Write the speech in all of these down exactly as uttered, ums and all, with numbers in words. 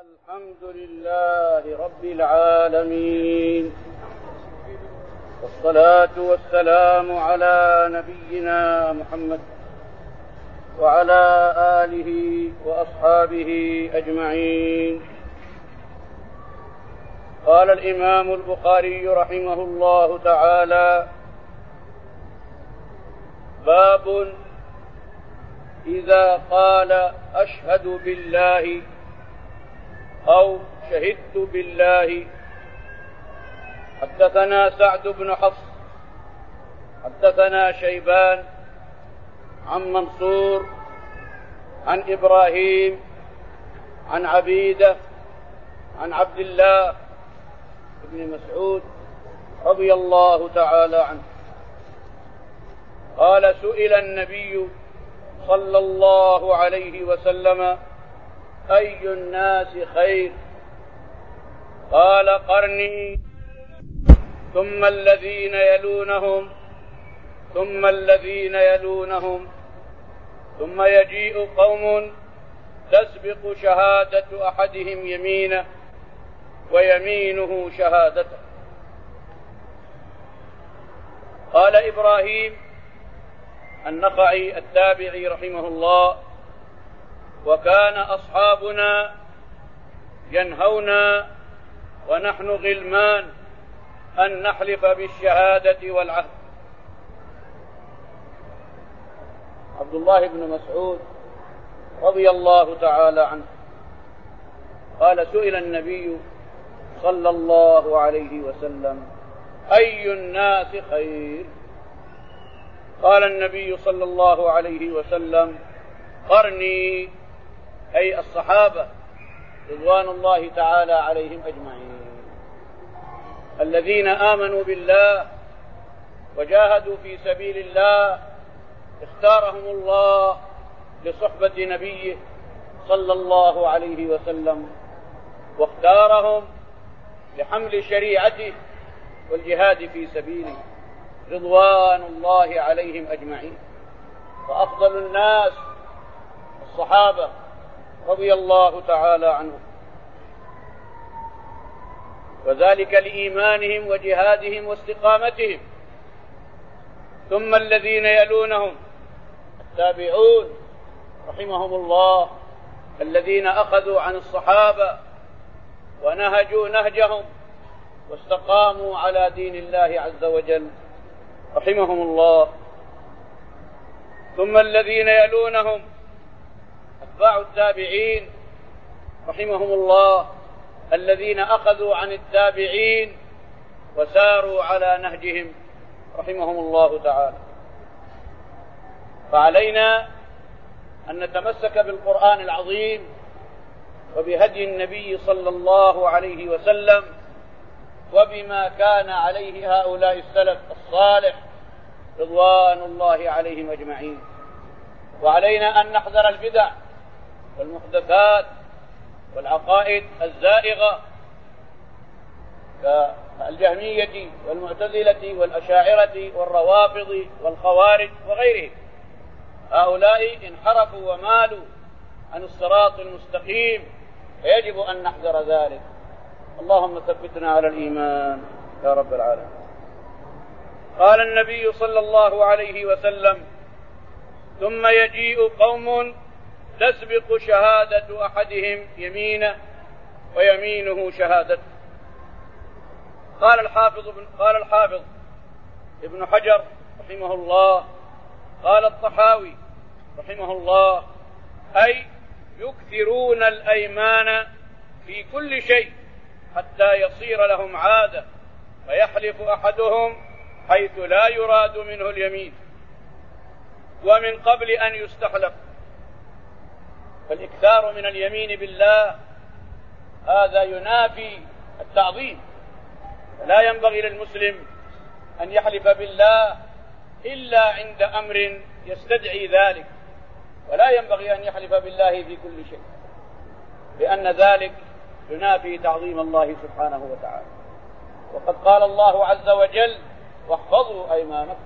الحمد لله رب العالمين، والصلاة والسلام على نبينا محمد وعلى آله وأصحابه أجمعين. قال الإمام البخاري رحمه الله تعالى: باب إذا قال أشهد بالله أو شهدت بالله. حدثنا سعد بن حفص حدثنا شيبان عن منصور عن إبراهيم عن عبيدة عن عبد الله بن مسعود رضي الله تعالى عنه قال: سئل النبي صلى الله عليه وسلم: أي الناس خير؟ قال: قرني ثم الذين يلونهم ثم الذين يلونهم ثم يجيء قوم تسبق شهادة أحدهم يمينه ويمينه شهادته. قال إبراهيم النخعي التابعي رحمه الله: وكان أصحابنا ينهونا ونحن غلمان أن نحلف بالشهادة والعهد. عبد الله بن مسعود رضي الله تعالى عنه قال: سئل النبي صلى الله عليه وسلم: أي الناس خير؟ قال النبي صلى الله عليه وسلم: قرني، أي الصحابة رضوان الله تعالى عليهم أجمعين، الذين آمنوا بالله وجاهدوا في سبيل الله، اختارهم الله لصحبة نبيه صلى الله عليه وسلم، واختارهم لحمل شريعته والجهاد في سبيله، رضوان الله عليهم أجمعين. وأفضل الناس الصحابة رضي الله تعالى عنهم، وذلك لإيمانهم وجهادهم واستقامتهم. ثم الذين يلونهم التابعون رحمهم الله، الذين أخذوا عن الصحابة ونهجوا نهجهم واستقاموا على دين الله عز وجل رحمهم الله. ثم الذين يلونهم أتباع التابعين رحمهم الله، الذين أخذوا عن التابعين وساروا على نهجهم رحمهم الله تعالى. فعلينا أن نتمسك بالقرآن العظيم وبهدي النبي صلى الله عليه وسلم وبما كان عليه هؤلاء السلف الصالح رضوان الله عليهم أجمعين. وعلينا أن نحذر البدع والمحدثات والعقائد الزائغة كالجهمية والمعتزلة والأشاعرة والروافض والخوارج وغيرهم. هؤلاء انحرفوا ومالوا عن الصراط المستقيم، فيجب أن نحذر ذلك. اللهم ثبتنا على الإيمان يا رب العالمين. قال النبي صلى الله عليه وسلم: ثم يجيء قوم تسبق شهادة أحدهم يمينه ويمينه شهادته. قال الحافظ قال الحافظ ابن حجر رحمه الله: قال الطحاوي رحمه الله: أي يكثرون الأيمان في كل شيء حتى يصير لهم عادة، فيحلف أحدهم حيث لا يراد منه اليمين ومن قبل أن يستحلف. فالإكثار من اليمين بالله هذا ينافي التعظيم، فلا ينبغي للمسلم أن يحلف بالله إلا عند أمر يستدعي ذلك، ولا ينبغي أن يحلف بالله في كل شيء، لأن ذلك ينافي تعظيم الله سبحانه وتعالى. وقد قال الله عز وجل: واحفظوا أيمانكم.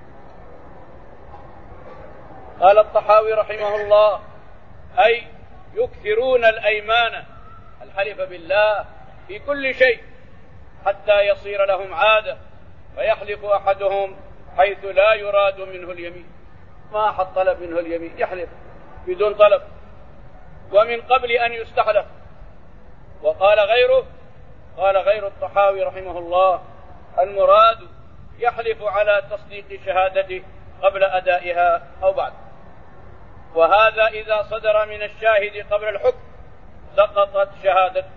قال الطحاوي رحمه الله: أي يكثرون الأيمان الحلف بالله في كل شيء حتى يصير لهم عادة، فيحلف أحدهم حيث لا يراد منه اليمين، ما أحد طلب منه اليمين يحلف بدون طلب ومن قبل أن يستحلف. وقال غيره، قال غير الطحاوي رحمه الله: المراد يحلف على تصديق شهادته قبل أدائها أو بعد. وهذا إذا صدر من الشاهد قبل الحكم سقطت شهادته.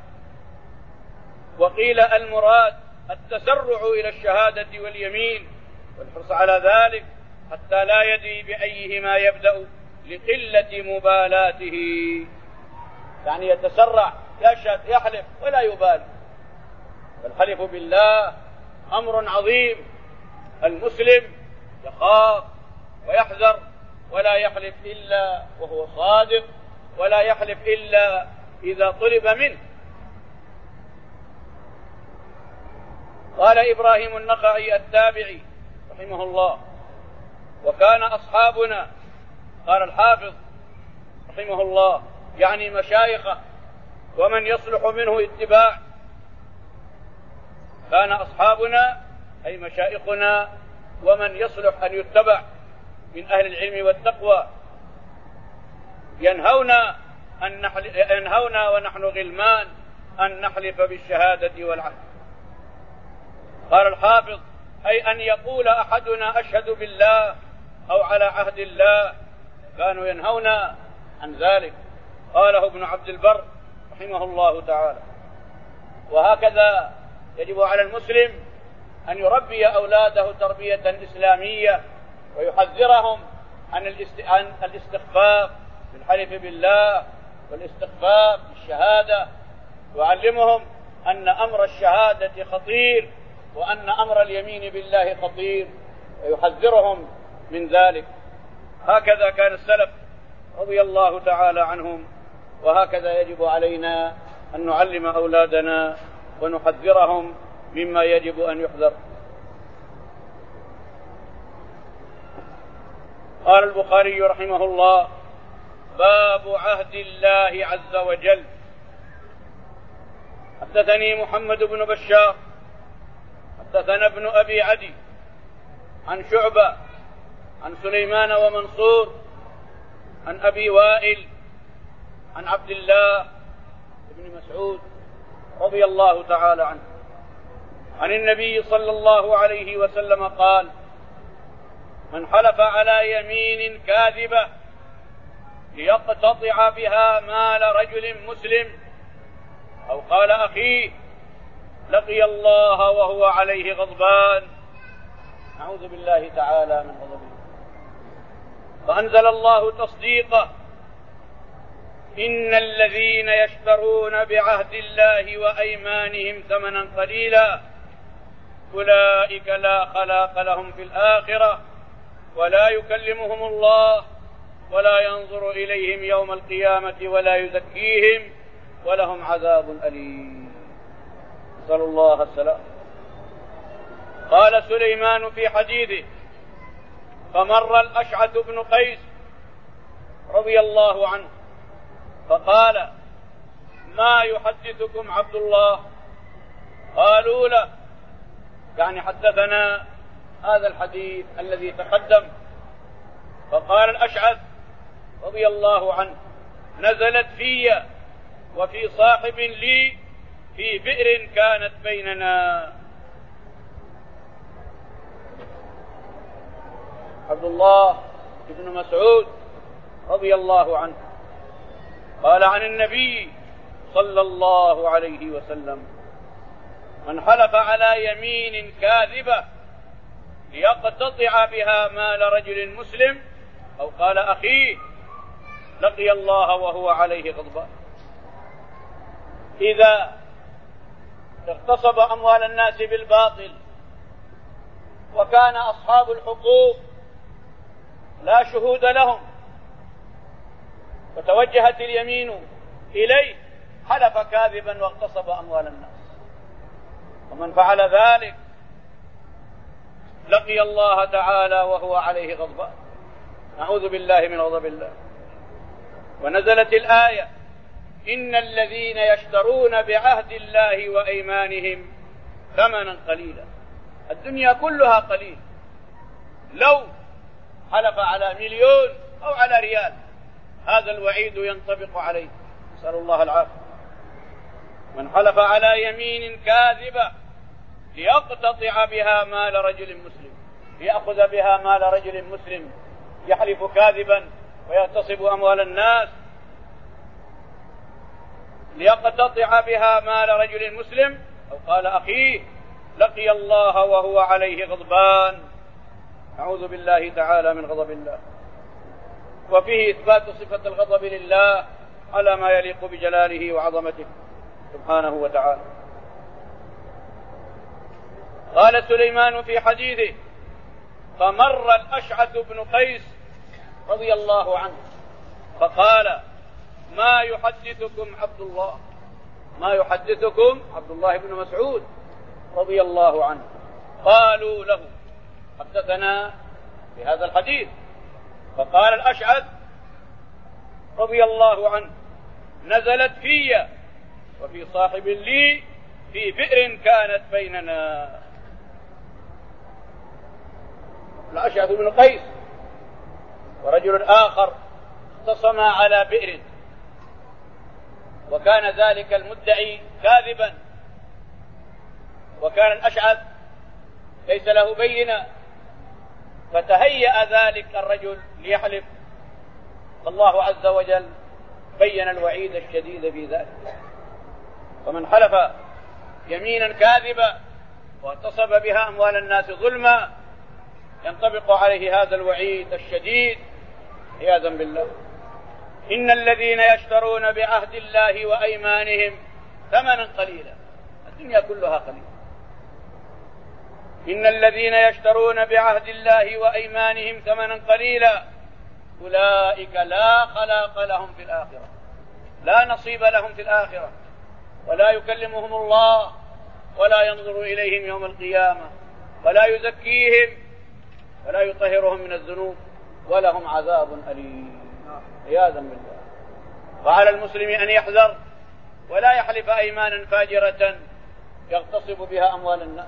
وقيل المراد التسرع إلى الشهادة واليمين والحرص على ذلك حتى لا يدري بأيهما يبدأ لقلة مبالاته، يعني يتسرع يشهد يحلف ولا يبالي. فالحلف بالله أمر عظيم، المسلم يخاف ويحذر ولا يحلف إلا وهو صادق، ولا يحلف إلا إذا طلب منه. قال إبراهيم النخعي التابعي رحمه الله: وكان أصحابنا، قال الحافظ رحمه الله يعني مشايخه ومن يصلح منه اتباع، كان أصحابنا أي مشايخنا ومن يصلح أن يتبع من أهل العلم والتقوى ينهونا أن نحل... ينهونا ونحن غلمان أن نحلف بالشهادة والعهد. قال الحافظ: أي أن يقول أحدنا أشهد بالله أو على عهد الله، كانوا ينهونا عن ذلك. قاله ابن عبد البر رحمه الله تعالى. وهكذا يجب على المسلم أن يربي أولاده تربية إسلامية ويحذرهم عن الاستخفاف بالحلف بالله والاستخفاف بالشهادة، ويعلمهم أن أمر الشهادة خطير وأن أمر اليمين بالله خطير، ويحذرهم من ذلك. هكذا كان السلف رضي الله تعالى عنهم، وهكذا يجب علينا أن نعلم أولادنا ونحذرهم مما يجب أن يحذر. قال البخاري رحمه الله: باب عهد الله عز وجل. حدثني محمد بن بشار حدثنا ابن أبي عدي عن شعبة عن سليمان ومنصور عن أبي وائل عن عبد الله بن مسعود رضي الله تعالى عنه عن النبي صلى الله عليه وسلم قال: من حلف على يمين كاذبة ليقتطع بها مال رجل مسلم أو قال أخيه لقي الله وهو عليه غضبان. نعوذ بالله تعالى من غضبه. فأنزل الله تصديقه: إن الذين يشترون بعهد الله وأيمانهم ثمنا قليلا أولئك لا خلاق لهم في الآخرة ولا يكلمهم الله ولا ينظر إليهم يوم القيامة ولا يزكيهم ولهم عذاب أليم. نسأل الله السلام. قال سليمان في حديثه: فمر الأشعث بن قيس رضي الله عنه فقال: ما يحدثكم عبد الله؟ قالوا له، يعني حدثنا هذا الحديث الذي تقدم. فقال الأشعث رضي الله عنه: نزلت في وفي صاحب لي في بئر كانت بيننا. عبد الله بن مسعود رضي الله عنه قال عن النبي صلى الله عليه وسلم: من حلف على يمين كاذبة ليقتطع بها مال رجل مسلم أو قال أخيه لقي الله وهو عليه غضبان. إذا اغتصب أموال الناس بالباطل وكان أصحاب الحقوق لا شهود لهم فتوجهت اليمين إليه حلف كاذبا واغتصب أموال الناس، ومن فعل ذلك لقي الله تعالى وهو عليه غضبان. نعوذ بالله من غضب الله. ونزلت الآية إن الذين يشترون بعهد الله وأيمانهم ثمنا قليلا. الدنيا كلها قليل، لو حلف على مليون أو على ريال هذا الوعيد ينطبق عليه، نسأل الله العافية. من حلف على يمين كاذبة ليقتطع بها مال رجل مسلم، ليأخذ بها مال رجل مسلم، يحلف كاذبا ويغتصب أموال الناس، ليقتطع بها مال رجل مسلم أو قال أخيه لقي الله وهو عليه غضبان، أعوذ بالله تعالى من غضب الله. وفيه إثبات صفة الغضب لله على ما يليق بجلاله وعظمته سبحانه وتعالى. قال سليمان في حديثه: فمر الأشعث بن قيس رضي الله عنه فقال: ما يحدثكم عبد الله، ما يحدثكم عبد الله بن مسعود رضي الله عنه. قالوا له: حدثنا بهذا الحديث. فقال الأشعث رضي الله عنه: نزلت في وفي صاحب لي في بئر كانت بيننا. الأشعث بن قيس ورجل آخر اختصما على بئر، وكان ذلك المدعي كاذبا، وكان الأشعث ليس له بينة، فتهيأ ذلك الرجل ليحلف، فالله عز وجل بين الوعيد الشديد في ذلك. ومن حلف يمينا كاذبة واغتصب بها أموال الناس ظلما ينطبق عليه هذا الوعيد الشديد عياذا بالله. إن الذين يشترون بعهد الله وأيمانهم ثمنا قليلا، الدنيا كلها قليلة. إن الذين يشترون بعهد الله وأيمانهم ثمنا قليلا أولئك لا خلاق لهم في الآخرة، لا نصيب لهم في الآخرة، ولا يكلمهم الله ولا ينظر إليهم يوم القيامة ولا يزكيهم ولا يطهرهم من الذنوب ولهم عذاب أليم عياذا بالله. وعلى المسلم أن يحذر ولا يحلف أيمانا فاجرة يغتصب بها أموال الناس.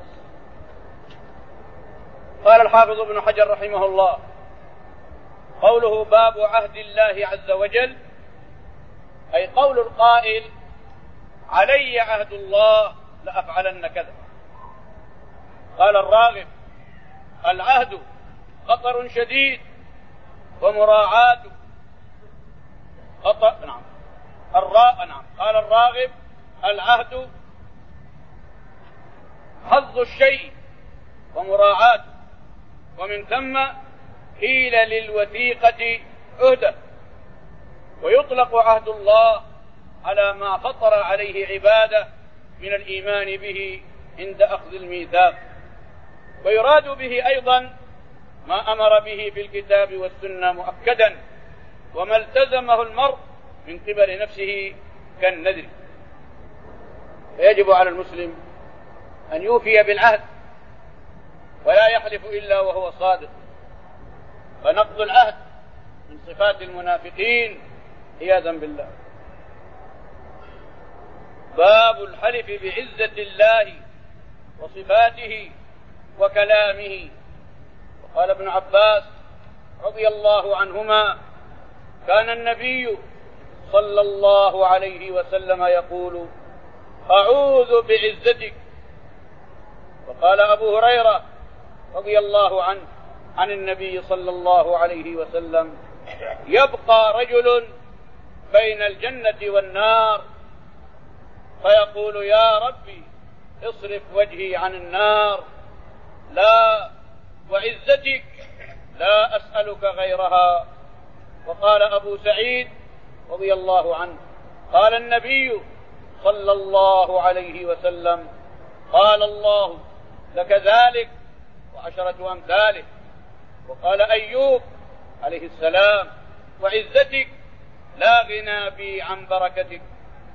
قال الحافظ ابن حجر رحمه الله: قوله باب عهد الله عز وجل، أي قول القائل: علي عهد الله لأفعلن كذا. قال الراغب: العهد خطر شديد ومراعاة خطأ. نعم الراء نعم قال الراغب: العهد حظ الشيء ومراعاة، ومن ثم قيل للوثيقة عهدة. ويطلق عهد الله على ما خطر عليه عباده من الإيمان به عند أخذ الميثاق، ويراد به أيضا ما أمر به في الكتاب والسنة مؤكدا وما التزمه المرء من قبل نفسه كالنذر. فيجب على المسلم أن يوفي بالعهد ولا يحلف إلا وهو صادق، فنقض العهد من صفات المنافقين عياذا بالله. باب الحلف بعزة الله وصفاته وكلامه. وقال ابن عباس رضي الله عنهما: كان النبي صلى الله عليه وسلم يقول: أعوذ بعزتك. وقال أبو هريرة رضي الله عنه عن النبي صلى الله عليه وسلم: يبقى رجل بين الجنة والنار فيقول: يا ربي اصرف وجهي عن النار، لا وعزتك لا أسألك غيرها. وقال أبو سعيد رضي الله عنه: قال النبي صلى الله عليه وسلم: قال الله لك ذلك وعشرة أمثاله. وقال أيوب عليه السلام: وعزتك لا غنى بي عن بركتك.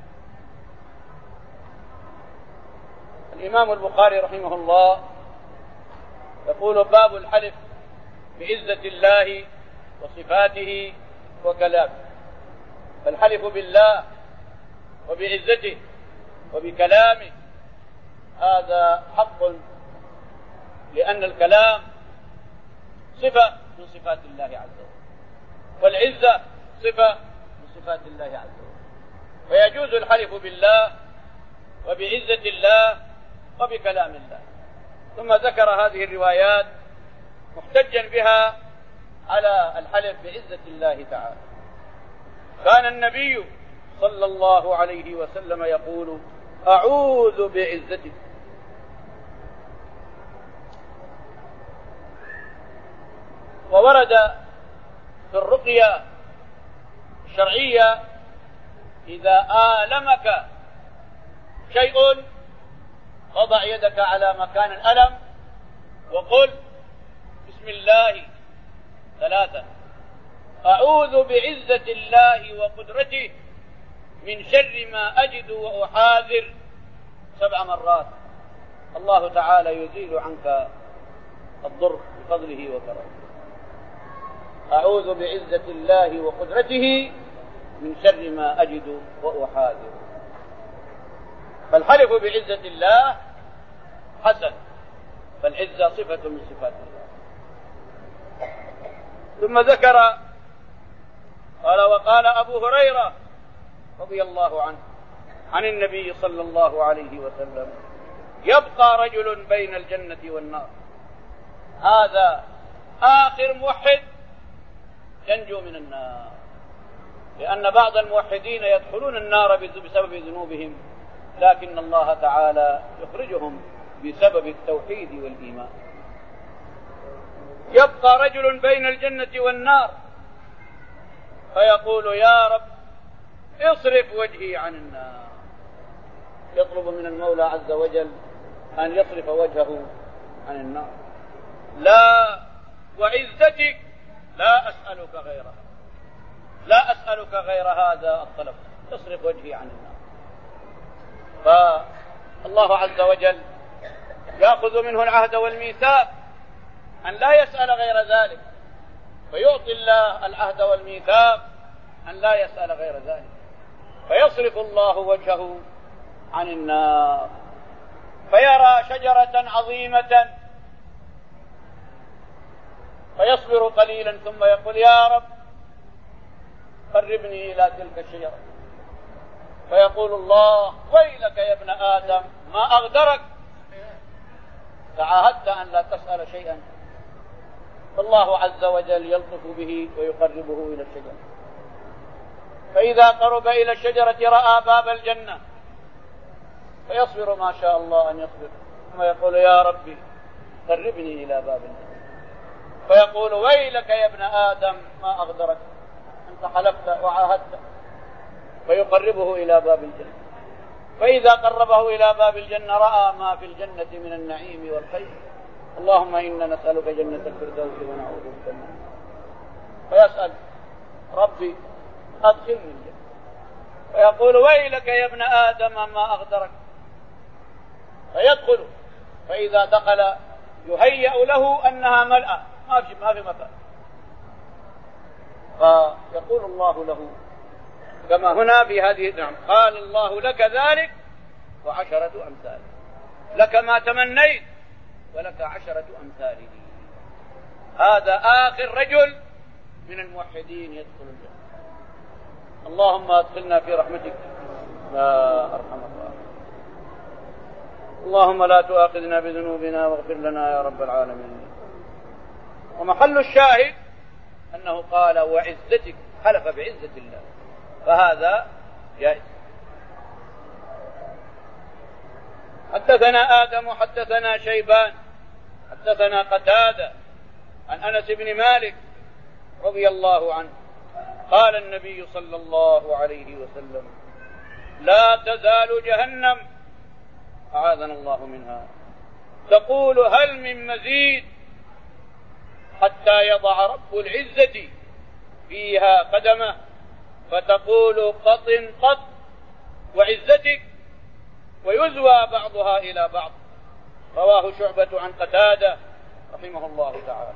الإمام البخاري رحمه الله يقول: باب الحلف بعزة الله وصفاته وكلامه. فالحلف بالله وبعزته وبكلامه، هذا حق، لأن الكلام صفة من صفات الله عز وجل، والعزة صفة من صفات الله عز وجل، فيجوز الحلف بالله وبعزة الله وبكلام الله. ثم ذكر هذه الروايات محتجا بها على الحلف بعزة الله تعالى. كان النبي صلى الله عليه وسلم يقول: أعوذ بعزتك. وورد في الرقية الشرعية: إذا آلمك شيء فضع يدك على مكان الألم وقل بسم الله ثلاثة: أعوذ بعزة الله وقدرته من شر ما أجد وأحاذر سبع مرات. الله تعالى يزيل عنك الضر بفضله وكرمه. أعوذ بعزة الله وقدرته من شر ما أجد وأحاذر. فالحلف بعزة الله حسن، فالعزة صفة من صفات الله. ثم ذكر قال: وقال أبو هريرة رضي الله عنه عن النبي صلى الله عليه وسلم: يبقى رجل بين الجنة والنار، هذا آخر موحد ينجو من النار، لأن بعض الموحدين يدخلون النار بسبب ذنوبهم، لكن الله تعالى يخرجهم بسبب التوحيد والإيمان. يبقى رجل بين الجنة والنار فيقول: يا رب اصرف وجهي عن النار. يطلب من المولى عز وجل أن يصرف وجهه عن النار. لا، وعزتك لا أسألك غيرها، لا أسألك غير هذا الطلب، اصرف وجهي عن النار. فالله عز وجل يأخذ منه العهد والميثاق أن لا يسأل غير ذلك، فيعطي الله العهد والميثاق أن لا يسأل غير ذلك، فيصرف الله وجهه عن النار، فيرى شجرة عظيمة فيصبر قليلا ثم يقول: يا رب قربني إلى تلك الشجرة. فيقول الله: ويلك يا ابن آدم ما أغدرك، تعاهدت أن لا تسأل شيئا. فالله عز وجل يلطف به ويقربه إلى الشجرة، فإذا قرب إلى الشجرة رأى باب الجنة فيصبر ما شاء الله أن يصبر، ثم يقول: يا ربي قربني إلى باب الجنة. فيقول: ويلك يا ابن آدم ما أغدرك، أنت حلفت وعاهدت. فيقربه إلى باب الجنة، فإذا قربه إلى باب الجنة رأى ما في الجنة من النعيم والخير. اللهم إنا نسألك جنة الفردوس ونعوذ بك من النار. فيسأل: ربي أدخلني الجنة. فيقول: ويلك يا ابن آدم ما أغدرك. فيدخل، فإذا دخل يهيأ له أنها ملأة، ما في ما في مكان. فيقول الله له كما هنا في هذه النعم: قال الله لك ذلك وعشرة أمثال، لك ما تمنيت ولك عشرة أمثاله. هذا آخر رجل من الموحدين يدخل الجنة. اللهم ادخلنا في رحمتك يا أرحم الراحمين. اللهم لا تؤاخذنا بذنوبنا واغفر لنا يا رب العالمين. ومحل الشاهد أنه قال: وعزتك، حلف بعزة الله، فهذا جائز. حدثنا آدم حدثنا شيبان حدثنا قتادة عن أنس بن مالك رضي الله عنه قال النبي صلى الله عليه وسلم: لا تزال جهنم، أعاذنا الله منها، تقول: هل من مزيد؟ حتى يضع رب العزة فيها قدمه فتقول: قط قط وعزتك، ويزوى بعضها إلى بعض. رواه شعبة عن قتادة رحمه الله تعالى.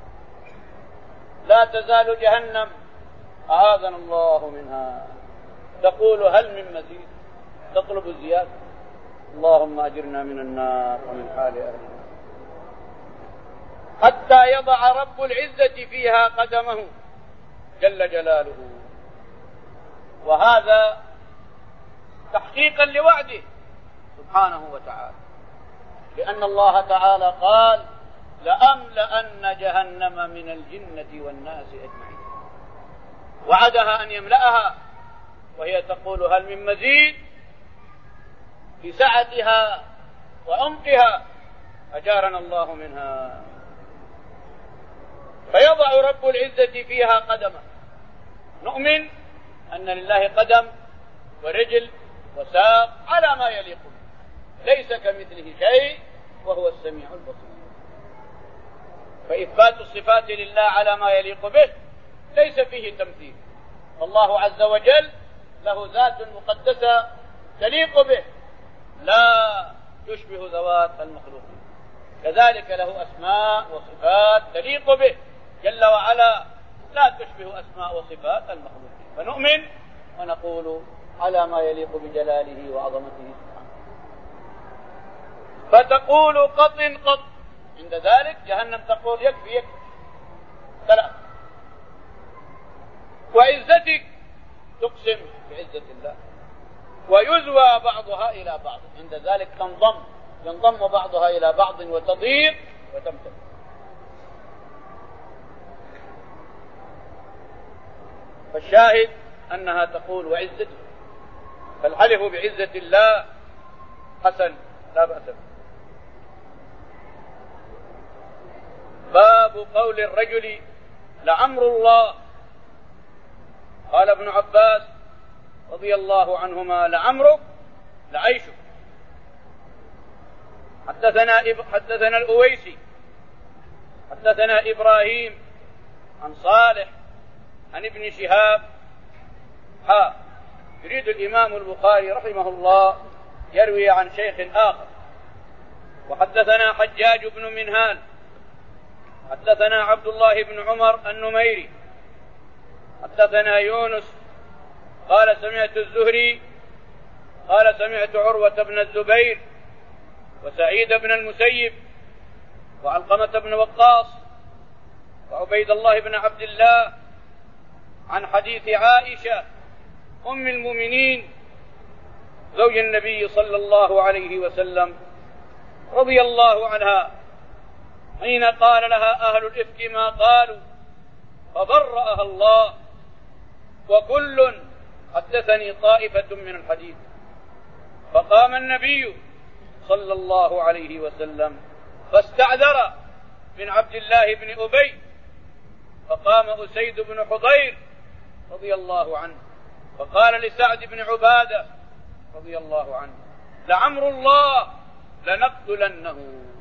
لا تزال جهنم، أعاذنا الله منها، تقول هل من مزيد، تطلب الزيادة. اللهم أجرنا من النار ومن حال أهل النار. حتى يضع رب العزة فيها قدمه جل جلاله. وهذا تحقيقا لوعده سبحانه وتعالى، لأن الله تعالى قال لأملأن جهنم من الجنة والناس أجمعين، وعدها أن يملأها، وهي تقول هل من مزيد في سعتها وعمقها، أجارنا الله منها. فيضع رب العزة فيها قدمه. نؤمن أن لله قدم ورجل وساق على ما يليق به، ليس كمثله شيء وهو السميع البصير. فإثبات الصفات لله على ما يليق به ليس فيه تمثيل. الله عز وجل له ذات مقدسة تليق به لا تشبه ذوات المخلوقين، كذلك له أسماء وصفات تليق به جل وعلا لا تشبه أسماء وصفات المخلوقين. فنؤمن ونقول على ما يليق بجلاله وعظمته سبحانه. فتقول قط قط، عند ذلك جهنم تقول يكفي يكفي ثلاث. وعزتك تقسم بعزة الله، ويزوى بعضها إلى بعض، عند ذلك تنضم ينضم بعضها إلى بعض وتضيق وتمتد. فالشاهد أنها تقول وعزتك، فالحلف بعزة الله حسن لا بأس به. باب قول الرجل لعمر الله. قال ابن عباس رضي الله عنهما لعمرك لعيشك. حدثنا حدثنا الأويسي حدثنا إبراهيم عن صالح عن ابن شهاب. ها يريد الإمام البخاري رحمه الله يروي عن شيخ آخر. وحدثنا حجاج بن منهال حدثنا عبد الله بن عمر النميري حدثنا يونس قال سمعت الزهري قال سمعت عروة بن الزبير وسعيد بن المسيب وعلقمة بن وقاص وعبيد الله بن عبد الله عن حديث عائشة أم المؤمنين زوج النبي صلى الله عليه وسلم رضي الله عنها حين قال لها أهل الإفك ما قالوا فبرأها الله، وكل حدثني طائفة من الحديث. فقام النبي صلى الله عليه وسلم فاستعذر من عبد الله بن أبي، فقام أسيد بن حضير رضي الله عنه فقال لسعد بن عبادة رضي الله عنه لعمر الله لنقتلنه.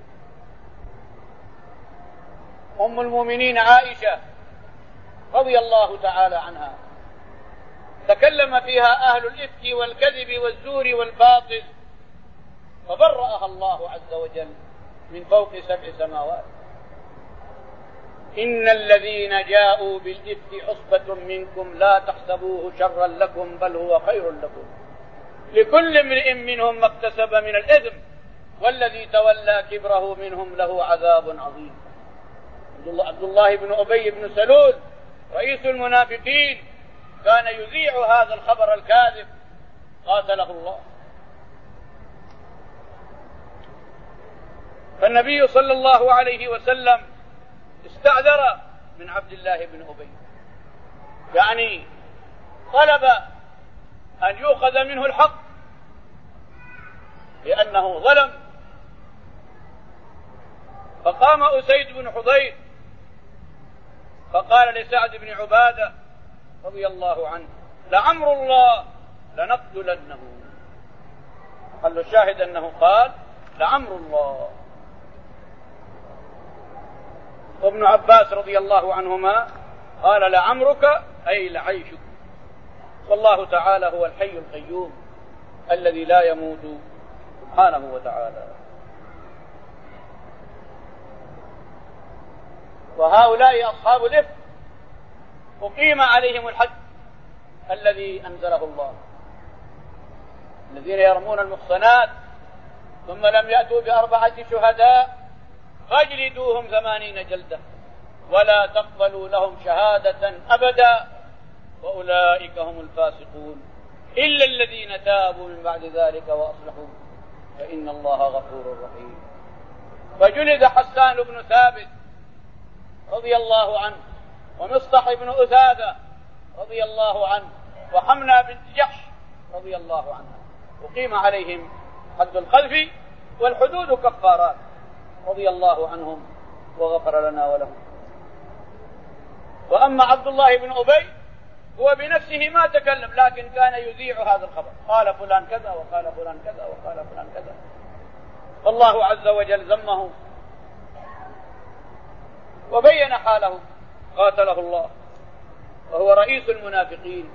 أم المؤمنين عائشة رضي الله تعالى عنها تكلم فيها أهل الإفك والكذب والزور والباطل، فبرأها الله عز وجل من فوق سبع سماوات. إن الذين جاءوا بالإفك عصبة منكم لا تحسبوه شرا لكم بل هو خير لكم، لكل امرئ منهم ما اكتسب من الإثم والذي تولى كبره منهم له عذاب عظيم. عبد الله بن أبي بن سلول رئيس المنافقين كان يذيع هذا الخبر الكاذب قاتله الله. فالنبي صلى الله عليه وسلم استعذر من عبد الله بن أبي، يعني طلب أن يؤخذ منه الحق لأنه ظلم. فقام أسيد بن حضير فقال لسعد بن عبادة رضي الله عنه لعمر الله لنقتلنه. قال الشاهد أنه قال لعمر الله. وابن عباس رضي الله عنهما قال لعمرك أي لعيشك. والله تعالى هو الحي القيوم الذي لا يموت سبحانه وتعالى. وهؤلاء أصحاب الإفك أقيم عليهم الحد الذي أنزله الله، الذين يرمون المحصنات ثم لم يأتوا بأربعة شهداء فاجلدوهم ثمانين جلدة ولا تقبلوا لهم شهادة أبدا وأولئك هم الفاسقون إلا الذين تابوا من بعد ذلك وأصلحوا فإن الله غفور رحيم. فجلد حسان بن ثابت رضي الله عنه ومصطح بن أثاثة رضي الله عنه وحمنا بنت جحش رضي الله عنها وقيم عليهم حد القذف والحدود كفارات رضي الله عنهم وغفر لنا ولهم. وأما عبد الله بن أبي هو بنفسه ما تكلم لكن كان يذيع هذا الخبر، قال فلان كذا وقال فلان كذا وقال فلان كذا، فالله عز وجل ذمه وبين حاله قاتله الله وهو رئيس المنافقين.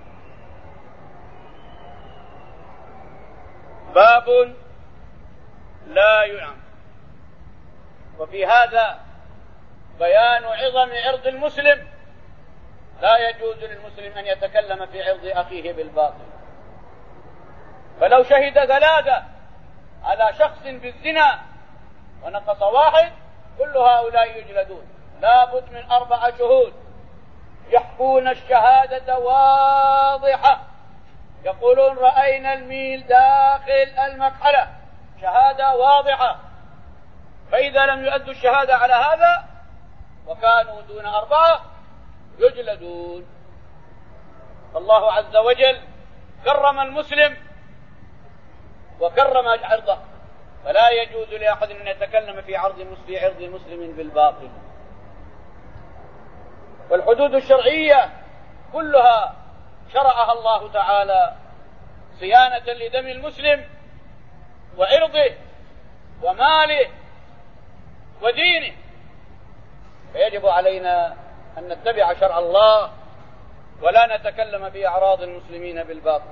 باب لا ينعم. وفي هذا بيان عظم عرض المسلم، لا يجوز للمسلم أن يتكلم في عرض أخيه بالباطل. فلو شهد ثلاثة على شخص بالزنا ونقص واحد كل هؤلاء يجلدون، لا بد من أربعة شهود يحكون الشهادة واضحة، يقولون رأينا الميل داخل المكحلة، شهادة واضحة. فإذا لم يؤدوا الشهادة على هذا وكانوا دون أربعة يجلدون. الله عز وجل كرم المسلم وكرم عرضه، فلا يجوز لأحد أن يتكلم في عرض في عرض مسلم بالباطل. والحدود الشرعية كلها شرعها الله تعالى صيانة لدم المسلم وعرضه وماله ودينه، فيجب علينا أن نتبع شرع الله ولا نتكلم في أعراض المسلمين بالباطل.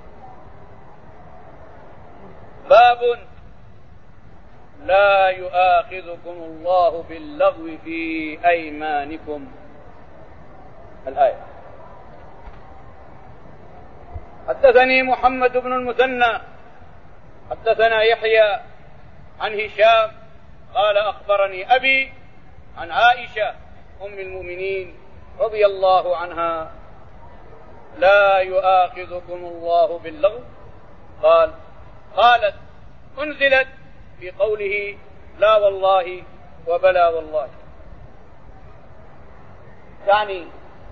باب لا يؤاخذكم الله باللغو في أيمانكم. الآية. حدثني محمد بن المثنى حدثنا يحيى عن هشام قال أخبرني أبي عن عائشة أم المؤمنين رضي الله عنها لا يؤاخذكم الله باللغو قال قالت أنزلت في قوله لا والله وبلا والله، يعني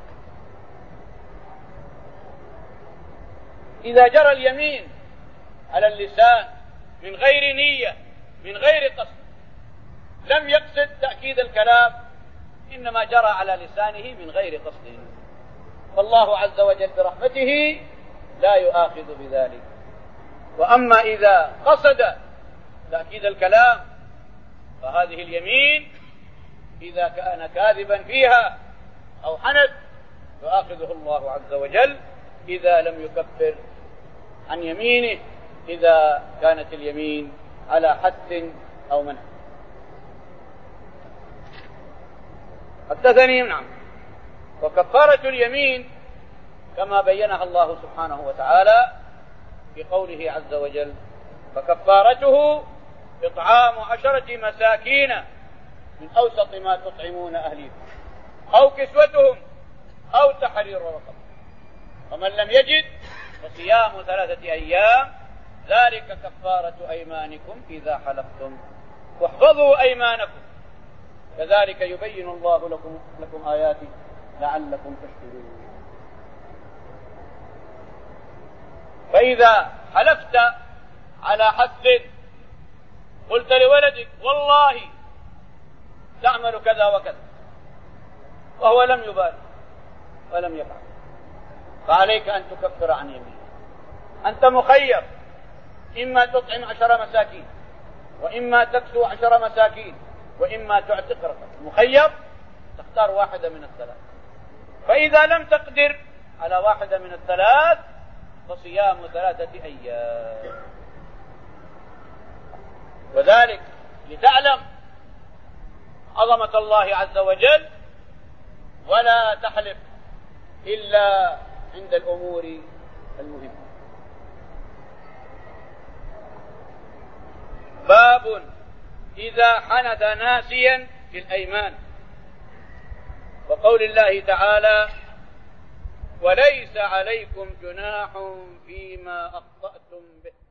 إذا جرى اليمين على اللسان من غير نية من غير قصد لم يقصد تأكيد الكلام، إنما جرى على لسانه من غير قصد، فالله عز وجل برحمته لا يؤاخذ بذلك. وأما إذا قصد تأكيد الكلام فهذه اليمين إذا كان كاذبا فيها أو حنث يؤاخذه الله عز وجل إذا لم يكفر عن يمينه، إذا كانت اليمين على حد أو منع. حدثني نعم. وكفارة اليمين كما بينها الله سبحانه وتعالى في قوله عز وجل فكفارته إطعام عشرة مساكين من أوسط ما تطعمون أهليكم أو كسوتهم أو تحرير رقبة، ومن لم يجد فصيام ثلاثة أيام ذلك كفارة أيمانكم إذا حلفتم واحفظوا أيمانكم كذلك يبين الله لكم, لكم آياته لعلكم تشكرون. فإذا حلفت على حث قلت لولدك والله تعمل كذا وكذا وهو لم يبالي ولم يفعل فعليك أن تكفر عن يمينك. أنت مخير، إما تطعم عشر مساكين وإما تكسو عشر مساكين وإما تعتق رقبة، مخير تختار واحدة من الثلاث. فإذا لم تقدر على واحدة من الثلاث فصيام ثلاثة أيام. وذلك لتعلم عظمة الله عز وجل ولا تحلف إلا عند الأمور المهمة. باب إذا حنث ناسيا في الأيمان، وقول الله تعالى: وليس عليكم جناح فيما أخطأتم به